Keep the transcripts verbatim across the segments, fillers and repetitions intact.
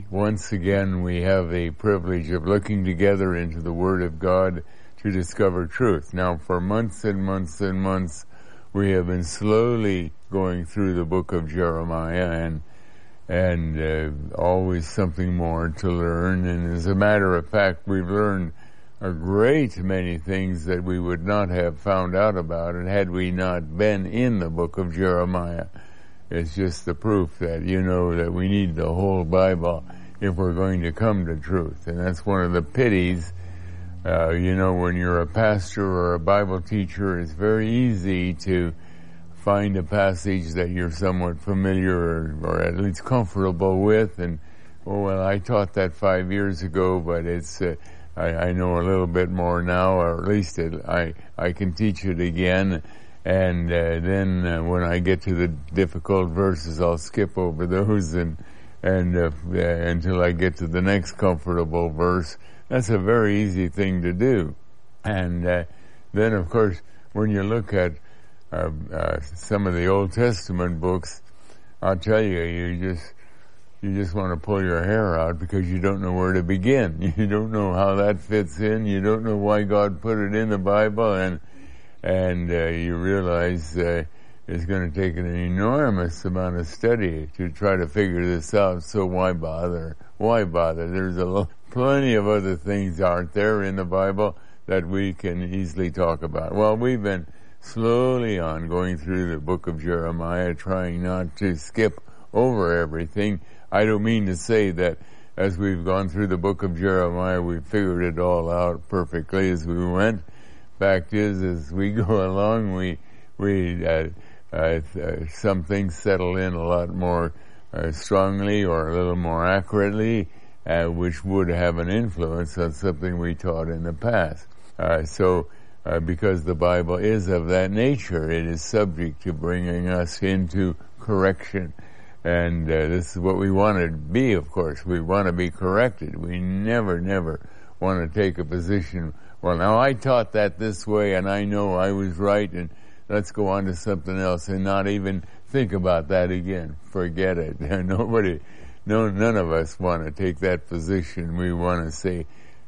Once again, we have the privilege of looking together into the Word of God to discover truth. Now, for months and months and months, we have been slowly going through the book of Jeremiah, and and uh, always something more to learn. And as a matter of fact, we've learned a great many things that we would not have found out about it had we not been in the book of Jeremiah. It's just the proof that, you know, that we need the whole Bible if we're going to come to truth. And that's one of the pities. Uh, you know, when you're a pastor or a Bible teacher, it's very easy to find a passage that you're somewhat familiar or, or at least comfortable with. And, oh, well, I taught that five years ago, but it's, uh, I, I know a little bit more now, or at least it, I, I can teach it again. And uh, then uh, when I get to the difficult verses, I'll skip over those and and uh, uh, until I get to the next comfortable verse. That's a very easy thing to do. And uh, then, of course, when you look at uh, uh, some of the Old Testament books, I'll tell you, you just you just want to pull your hair out because you don't know where to begin. You don't know how that fits in. You don't know why God put it in the Bible, and And uh, you realize uh, it's going to take an enormous amount of study to try to figure this out. So why bother? Why bother? There's a lo- plenty of other things out there in the Bible that we can easily talk about. Well, we've been slowly on going through the book of Jeremiah, trying not to skip over everything. I don't mean to say that as we've gone through the book of Jeremiah, we've figured it all out perfectly as we went. Fact is, as we go along, we we uh, uh, uh, some things settle in a lot more uh, strongly or a little more accurately, uh, which would have an influence on something we taught in the past. Uh, so, uh, because the Bible is of that nature, it is subject to bringing us into correction, and uh, this is what we want to be. Of course, we want to be corrected. We never, never want to take a position. Well, now I taught that this way, and I know I was right, and let's go on to something else, and not even think about that again. Forget it. Nobody, no, none of us want to take that position. We want to say,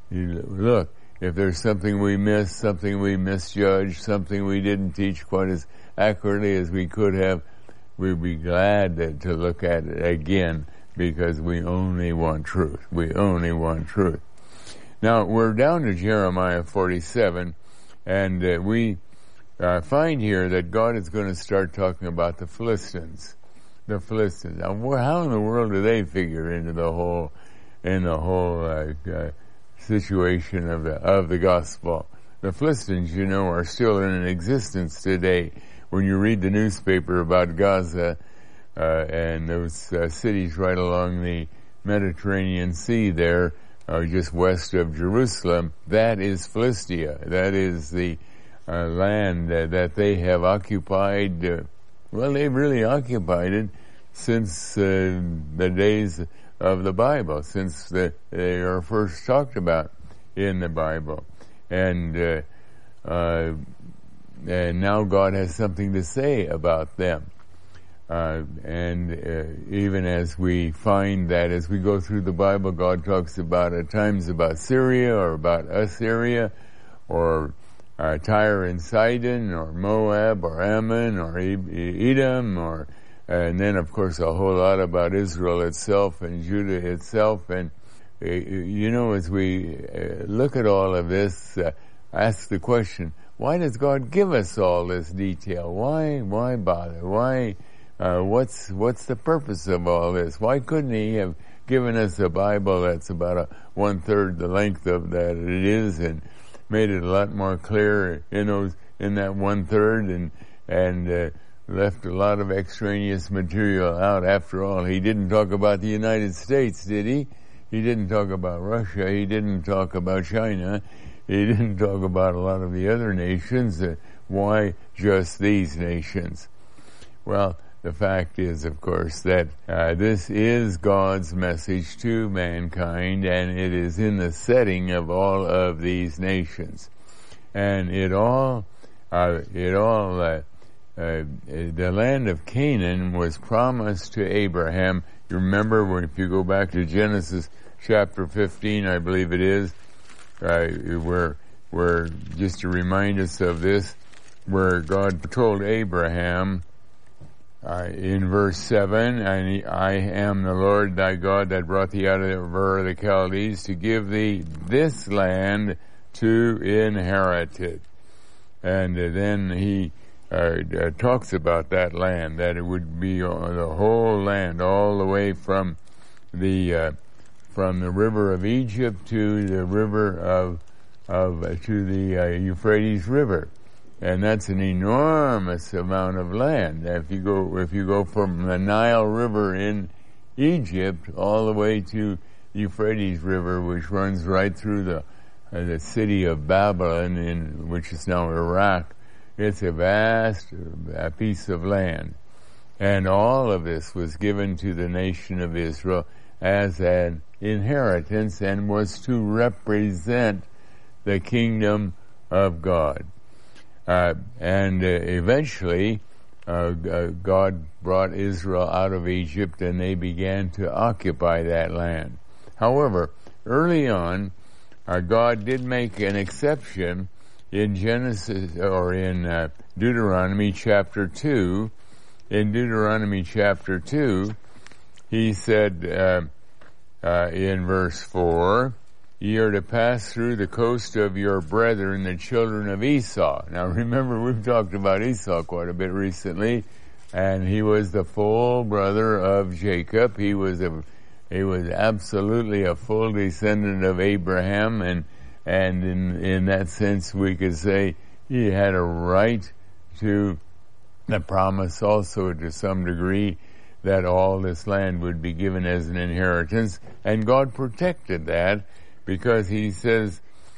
look, if there's something we missed, something we misjudged, something we didn't teach quite as accurately as we could have, we'd be glad to, to look at it again, because we only want truth. We only want truth. Now, we're down to Jeremiah forty-seven, and uh, we uh, find here that God is going to start talking about the Philistines. The Philistines. Now, how in the world do they figure into the whole, in the whole uh, uh, situation of the of the gospel? The Philistines, you know, are still in existence today. When you read the newspaper about Gaza uh, and those uh, cities right along the Mediterranean Sea there, or just west of Jerusalem, that is Philistia. That is the uh, land uh, that they have occupied. Uh, well, they've really occupied it since uh, the days of the Bible, since the, they are first talked about in the Bible. And, uh, uh, and now God has something to say about them. Uh, and uh, even as we find that as we go through the Bible, God talks about at times about Syria or about Assyria or uh, Tyre and Sidon or Moab or Ammon or Edom, or and then of course a whole lot about Israel itself and Judah itself. And uh, you know, as we uh, look at all of this, uh, ask the question: why does God give us all this detail? Why? Why bother? Why? Uh, what's what's the purpose of all this? Why couldn't he have given us a Bible that's about a one third the length of that it is, and made it a lot more clear in those in that one third, and and uh, left a lot of extraneous material out? After all, he didn't talk about the United States, did he? He didn't talk about Russia. He didn't talk about China. He didn't talk about a lot of the other nations. Uh, why just these nations? Well, the fact is, of course, that uh, this is God's message to mankind, and it is in the setting of all of these nations. And it all, uh, it all, uh, uh, the land of Canaan was promised to Abraham. You remember when, if you go back to Genesis chapter fifteen, I believe it is, uh, where, where, just to remind us of this, where God told Abraham, uh, in verse seven, and I am the Lord thy God that brought thee out of Ur of the Chaldees to give thee this land to inherit it. And uh, then he uh, uh, talks about that land, that it would be uh, the whole land, all the way from the uh, from the river of Egypt to the river of of uh, to the uh, Euphrates River, and that's an enormous amount of land. If you go if you go from the Nile River in Egypt all the way to the Euphrates River, which runs right through the uh, the city of Babylon, in which is now Iraq, it's a vast uh, piece of land, and all of this was given to the nation of Israel as an inheritance and was to represent the kingdom of God. Uh, and uh, eventually, uh, uh, God brought Israel out of Egypt and they began to occupy that land. However, early on, uh, God did make an exception in Genesis, or in uh, Deuteronomy chapter two. In Deuteronomy chapter two, he said, uh, uh, in verse four, ye are to pass through the coast of your brethren, the children of Esau. Now remember, we've talked about Esau quite a bit recently, and he was the full brother of Jacob. He was a, he was absolutely a full descendant of Abraham, and, and in, in that sense we could say he had a right to the promise also to some degree that all this land would be given as an inheritance, and God protected that, because he says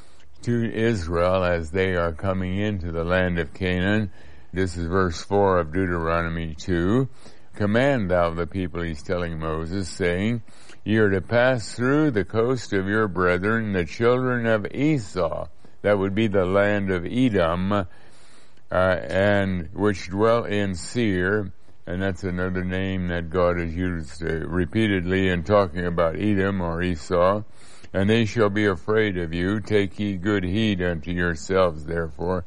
to Israel as they are coming into the land of Canaan, this is verse four of Deuteronomy two, command thou the people, he's telling Moses, saying, ye are to pass through the coast of your brethren, the children of Esau, that would be the land of Edom, uh, and which dwell in Seir, and that's another name that God has used uh, repeatedly in talking about Edom or Esau. And they shall be afraid of you. Take ye good heed unto yourselves, therefore.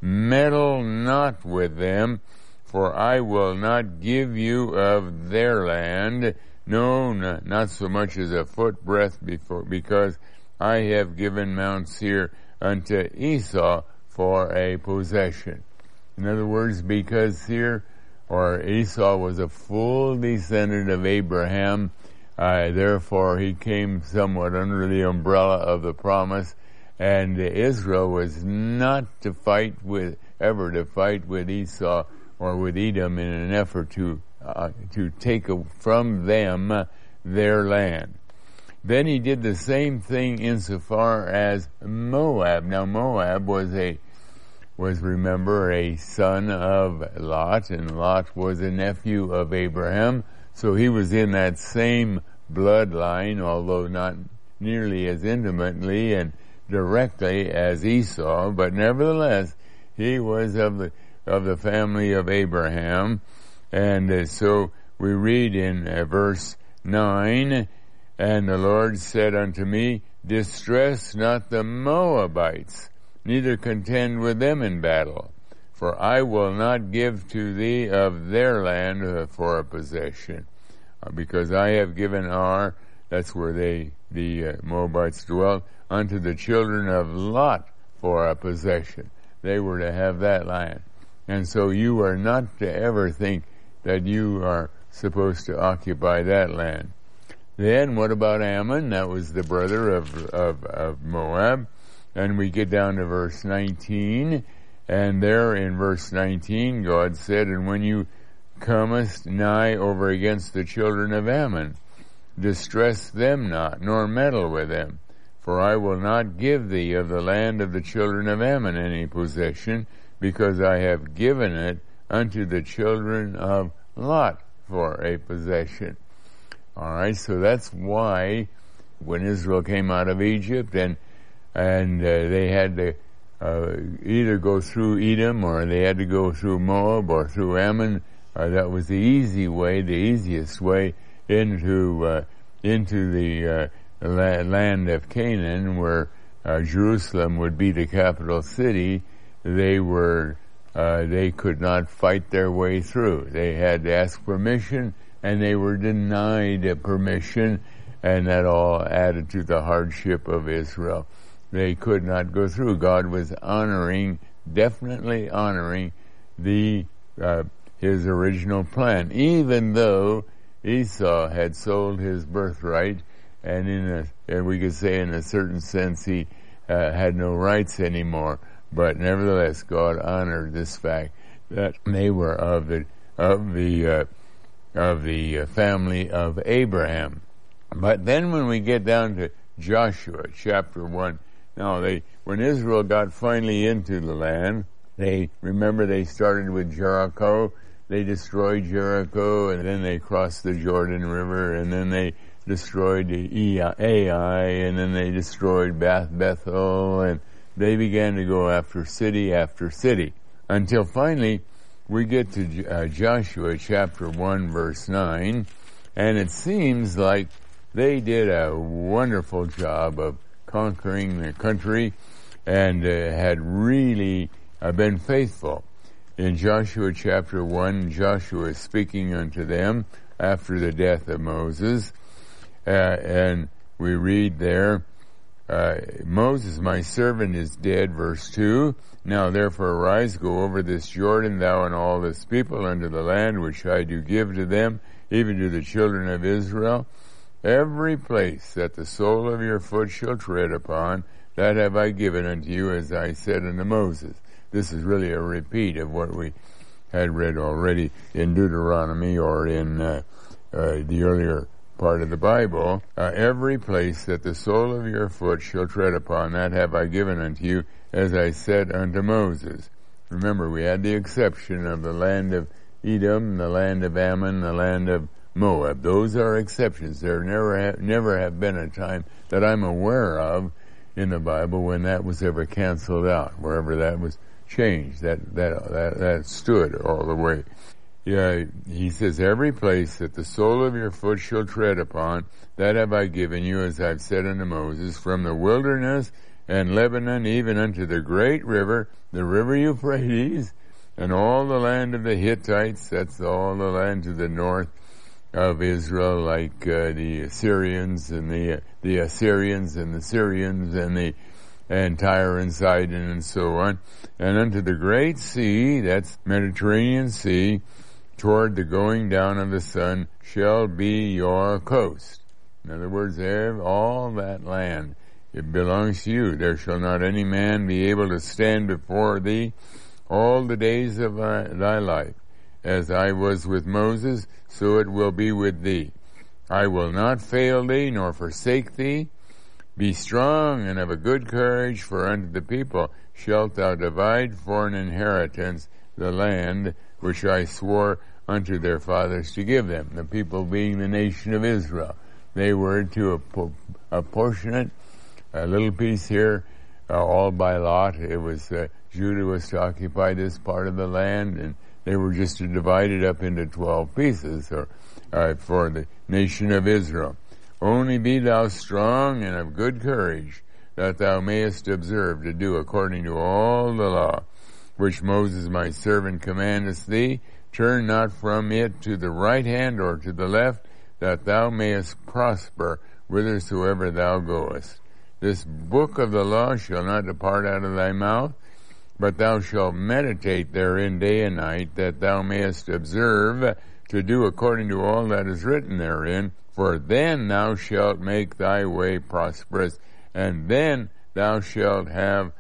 Meddle not with them, for I will not give you of their land, no, not so much as a foot breadth before, because I have given Mount Seir unto Esau for a possession. In other words, because Seir or Esau was a full descendant of Abraham, Uh, therefore, he came somewhat under the umbrella of the promise, and Israel was not to fight with, ever to fight with Esau or with Edom in an effort to uh, to take a, from them their land. Then he did the same thing insofar as Moab. Now, Moab was a was remember a son of Lot, and Lot was a nephew of Abraham. So he was in that same bloodline, although not nearly as intimately and directly as Esau, but nevertheless, he was of the of the family of Abraham. And uh, so we read in uh, verse nine, and the Lord said unto me, distress not the Moabites, neither contend with them in battle, for I will not give to thee of their land uh, for a possession. Uh, because I have given Ar, that's where they, the uh, Moabites dwelt, unto the children of Lot for a possession. They were to have that land. And so you are not to ever think that you are supposed to occupy that land. Then what about Ammon? That was the brother of, of, of Moab. And we get down to verse nineteen, and there in verse nineteen God said, and when you comest nigh over against the children of Ammon, distress them not, nor meddle with them, for I will not give thee of the land of the children of Ammon any possession, because I have given it unto the children of Lot for a possession. Alright, so that's why when Israel came out of Egypt and and uh, they had to uh, either go through Edom, or they had to go through Moab or through Ammon, Uh, that was the easy way, the easiest way, into uh, into the uh, la- land of Canaan, where uh, Jerusalem would be the capital city, they were uh, they could not fight their way through. They had to ask permission, and they were denied permission, and that all added to the hardship of Israel. They could not go through. God was honoring, definitely honoring the uh, his original plan, even though Esau had sold his birthright, and in a, and we could say in a certain sense he uh, had no rights anymore. But nevertheless, God honored this fact that they were of the of the uh, of the family of Abraham. But then, when we get down to Joshua chapter one, now they when Israel got finally into the land, they remember they started with Jericho. They destroyed Jericho, and then they crossed the Jordan River, and then they destroyed Ai, and then they destroyed Beth Bethel, and they began to go after city after city, until finally we get to uh, Joshua chapter one verse nine, and it seems like they did a wonderful job of conquering the country, and uh, had really uh, been faithful. In Joshua chapter one, Joshua is speaking unto them after the death of Moses, uh, and we read there, uh, Moses, my servant, is dead, verse two. Now therefore arise, go over this Jordan, thou and all this people, unto the land which I do give to them, even to the children of Israel. Every place that the sole of your foot shall tread upon, that have I given unto you, as I said unto Moses. This is really a repeat of what we had read already in Deuteronomy, or in uh, uh, the earlier part of the Bible. Uh, every place that the sole of your foot shall tread upon, that have I given unto you, as I said unto Moses. Remember, we had the exception of the land of Edom, the land of Ammon, the land of Moab. Those are exceptions. There never ha- never have been a time that I'm aware of in the Bible when that was ever canceled out, wherever that was changed. That that that, that stood all the way. Yeah, he says, every place that the sole of your foot shall tread upon, that have I given you, as I've said unto Moses, from the wilderness and Lebanon, even unto the great river, the river Euphrates, and all the land of the Hittites, that's all the land to the north of Israel, like uh, the Assyrians and the uh, the Assyrians and the Syrians and the and Tyre and Sidon and so on, and unto the great sea, that's Mediterranean Sea, toward the going down of the sun, shall be your coast. In other words, all that land, it belongs to you. There shall not any man be able to stand before thee all the days of thy life. As I was with Moses, so it will be with thee. I will not fail thee, nor forsake thee. Be strong and of a good courage, for unto the people shalt thou divide for an inheritance the land which I swore unto their fathers to give them. The people being the nation of Israel. They were to apportion it, a little piece here, uh, all by lot. It was, uh, Judah was to occupy this part of the land, and they were just to divide it up into twelve pieces, or uh, for the nation of Israel. Only be thou strong and of good courage, that thou mayest observe to do according to all the law, which Moses my servant commandeth thee. Turn not from it to the right hand or to the left, that thou mayest prosper whithersoever thou goest. This book of the law shall not depart out of thy mouth, but thou shalt meditate therein day and night, that thou mayest observe to do according to all that is written therein. For then thou shalt make thy way prosperous, and then thou shalt have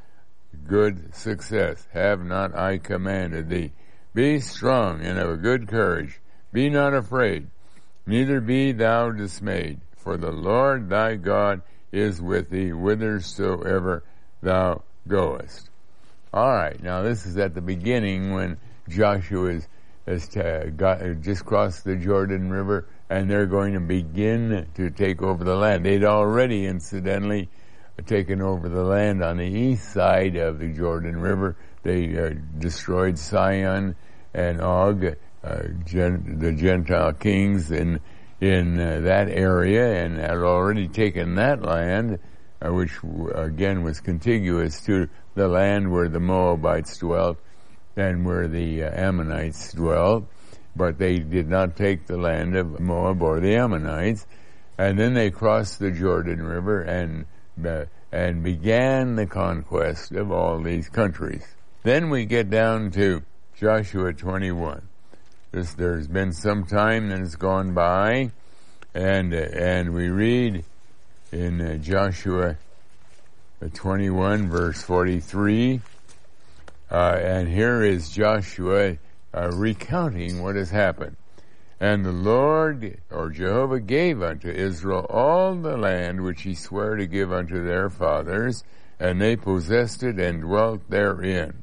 good success. Have not I commanded thee? Be strong and of a good courage. Be not afraid, neither be thou dismayed. For the Lord thy God is with thee whithersoever thou goest. All right, now this is at the beginning when Joshua is, has t- got, just crossed the Jordan River, and they're going to begin to take over the land. They'd already, incidentally, taken over the land on the east side of the Jordan River. They uh, destroyed Sihon and Og, uh, gen- the Gentile kings in in uh, that area and had already taken that land, uh, which again was contiguous to the land where the Moabites dwelt and where the uh, Ammonites dwelt, but they did not take the land of Moab or the Ammonites. And then they crossed the Jordan River and uh, and began the conquest of all these countries. Then we get down to Joshua twenty-one. This, there's been some time that has gone by, and uh, and we read in uh, Joshua twenty-one, verse forty-three, uh, and here is Joshua uh, recounting what has happened. And the Lord, or Jehovah, gave unto Israel all the land which he sware to give unto their fathers, and they possessed it and dwelt therein.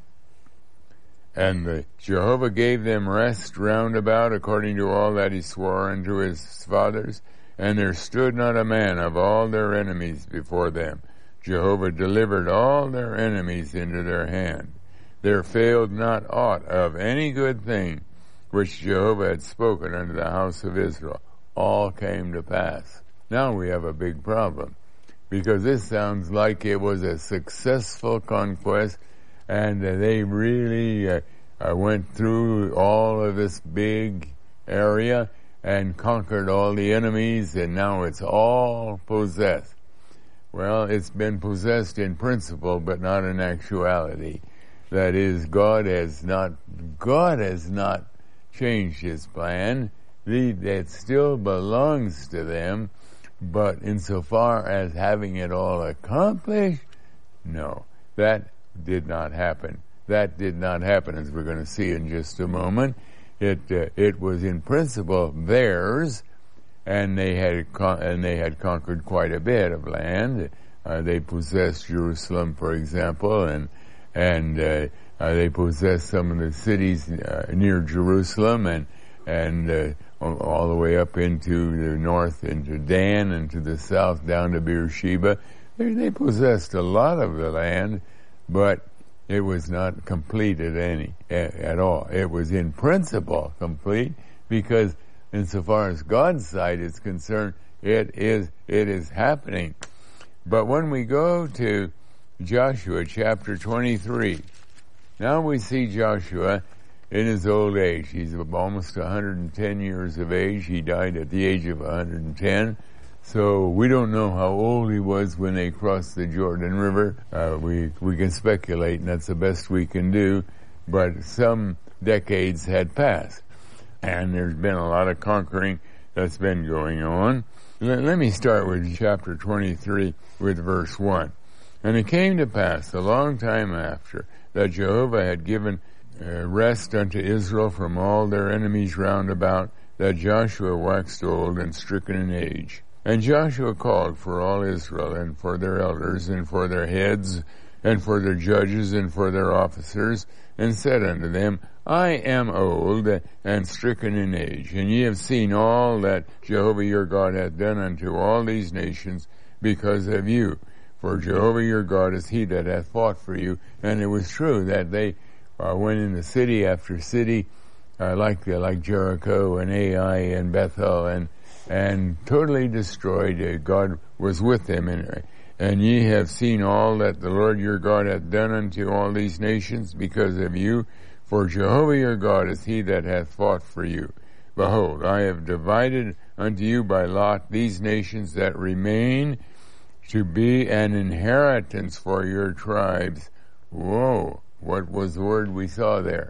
And the Jehovah gave them rest round about according to all that he swore unto his fathers, and there stood not a man of all their enemies before them. Jehovah delivered all their enemies into their hand. There failed not aught of any good thing which Jehovah had spoken unto the house of Israel. All came to pass. Now we have a big problem, because this sounds like it was a successful conquest, and uh, they really uh, uh, went through all of this big area and conquered all the enemies, and now it's all possessed. Well, it's been possessed in principle, but not in actuality. That is, God has not, God has not changed his plan. The, it still belongs to them, but insofar as having it all accomplished, no, that did not happen. That did not happen, as we're going to see in just a moment. It uh, it was in principle theirs, and they had con- and they had conquered quite a bit of land. Uh, they possessed Jerusalem, for example, and and uh, uh, they possessed some of the cities uh, near Jerusalem, and and uh, all the way up into the north, into Dan, and to the south down to Beersheba. They, they possessed a lot of the land, but it was not complete at any at, at all. It was in principle complete, because insofar as God's side is concerned, it is it is happening. But when we go to Joshua chapter twenty-three, now we see Joshua in his old age. He's almost one hundred ten years of age. He died at the age of one hundred ten. So we don't know how old he was when they crossed the Jordan River. Uh, we we can speculate, and that's the best we can do. But some decades had passed, and there's been a lot of conquering that's been going on. Let, let me start with chapter twenty-three with verse one. And it came to pass a long time after that Jehovah had given uh, rest unto Israel from all their enemies round about, that Joshua waxed old and stricken in age. And Joshua called for all Israel, and for their elders, and for their heads, and for their judges, and for their officers, and said unto them, I am old and stricken in age, and ye have seen all that Jehovah your God hath done unto all these nations because of you. For Jehovah your God is he that hath fought for you. And it was true that they uh, went into city after city, uh, like uh, like Jericho and Ai and Bethel, and and totally destroyed. Uh, God was with them. And, and ye have seen all that the Lord your God hath done unto all these nations because of you. For Jehovah your God is he that hath fought for you. Behold, I have divided unto you by lot these nations that remain, to be an inheritance for your tribes. Whoa, what was the word we saw there?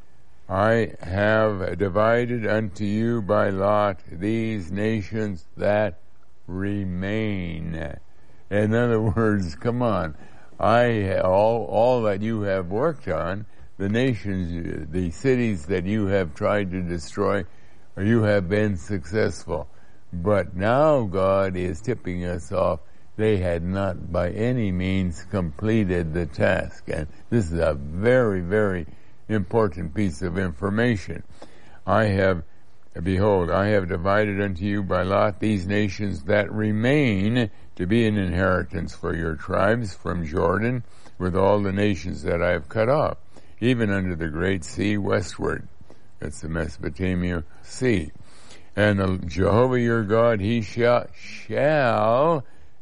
I have divided unto you by lot these nations that remain. In other words, come on, I all all that you have worked on, the nations, the cities that you have tried to destroy, you have been successful. But now God is tipping us off. They had not by any means completed the task. And this is a very, very important piece of information. I have, behold, I have divided unto you by lot these nations that remain, to be an inheritance for your tribes from Jordan, with all the nations that I have cut off, even unto the great sea westward. That's the Mesopotamia Sea. And the Jehovah your God, he shall, shall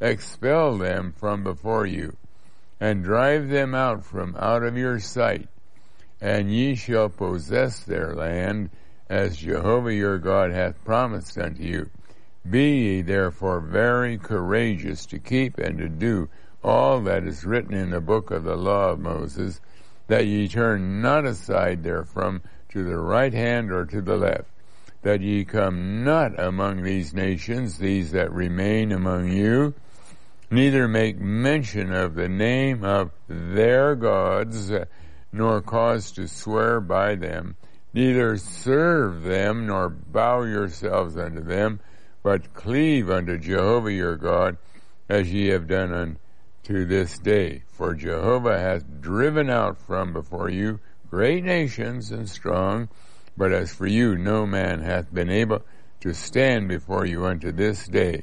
expel them from before you, and drive them out from out of your sight, and ye shall possess their land, as Jehovah your God hath promised unto you. Be ye therefore very courageous to keep and to do all that is written in the book of the law of Moses, that ye turn not aside therefrom to the right hand or to the left, that ye come not among these nations, these that remain among you, neither make mention of the name of their gods, nor cause to swear by them, neither serve them, nor bow yourselves unto them, but cleave unto Jehovah your God, as ye have done unto this day. For Jehovah hath driven out from before you great nations and strong, but as for you, no man hath been able to stand before you unto this day.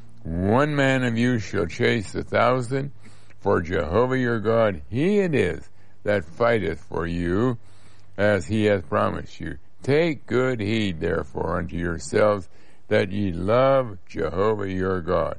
One man of you shall chase a thousand, for Jehovah your God, he it is that fighteth for you, as he hath promised you. Take good heed, therefore, unto yourselves, that ye love Jehovah your God.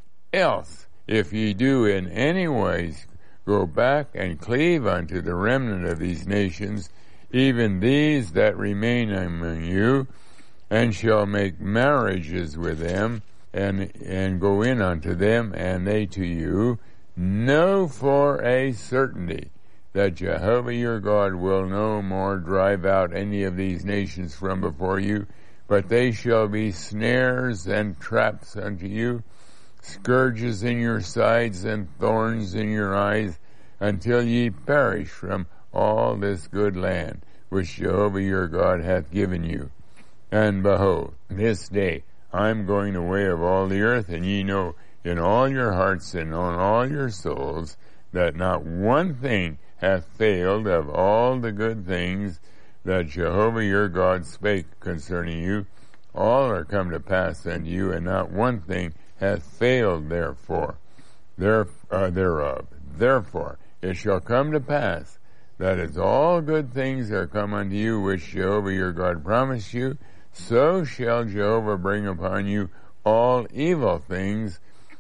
Else, if ye do in any ways go back and cleave unto the remnant of these nations, even these that remain among you, and shall make marriages with them, and and go in unto them, and they to you, know for a certainty that Jehovah your God will no more drive out any of these nations from before you, but they shall be snares and traps unto you, scourges in your sides and thorns in your eyes, until ye perish from all this good land which Jehovah your God hath given you. And behold, this day I am going the way of all the earth, and ye know in all your hearts and on all your souls that not one thing hath failed of all the good things that Jehovah your God spake concerning you. All are come to pass unto you, and not one thing hath failed therefore, there, uh, thereof. Therefore it shall come to pass that as all good things are come unto you, which Jehovah your God promised you, so shall Jehovah bring upon you all evil things,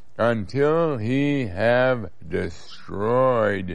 until he have destroyed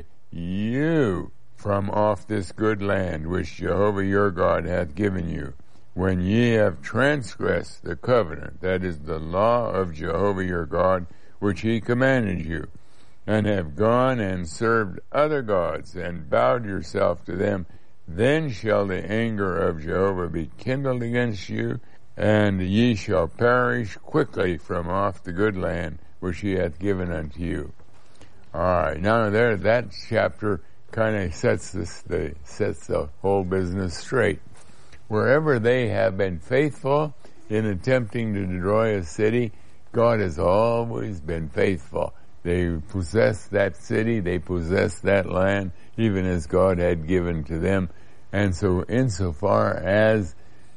you from off this good land which Jehovah your God hath given you, when ye have transgressed the covenant, that is the law of Jehovah your God, which he commanded you, and have gone and served other gods, and bowed yourself to them. Then shall the anger of Jehovah be kindled against you, and ye shall perish quickly from off the good land which he hath given unto you. All right, now there, that chapter kind of sets this, the sets the whole business straight. Wherever they have been faithful in attempting to destroy a city, God has always been faithful. They possessed that city, they possessed that land, even as God had given to them. And so insofar as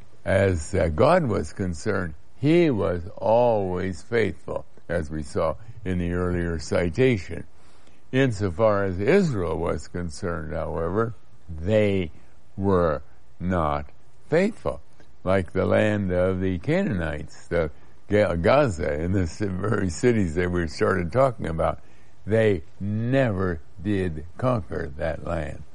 as uh, God was concerned, he was always faithful, as we saw in the earlier citation. Insofar as Israel was concerned, however, they were not faithful, like the land of the Canaanites, the Gaza, and the very cities that we started talking about. They never did conquer that land.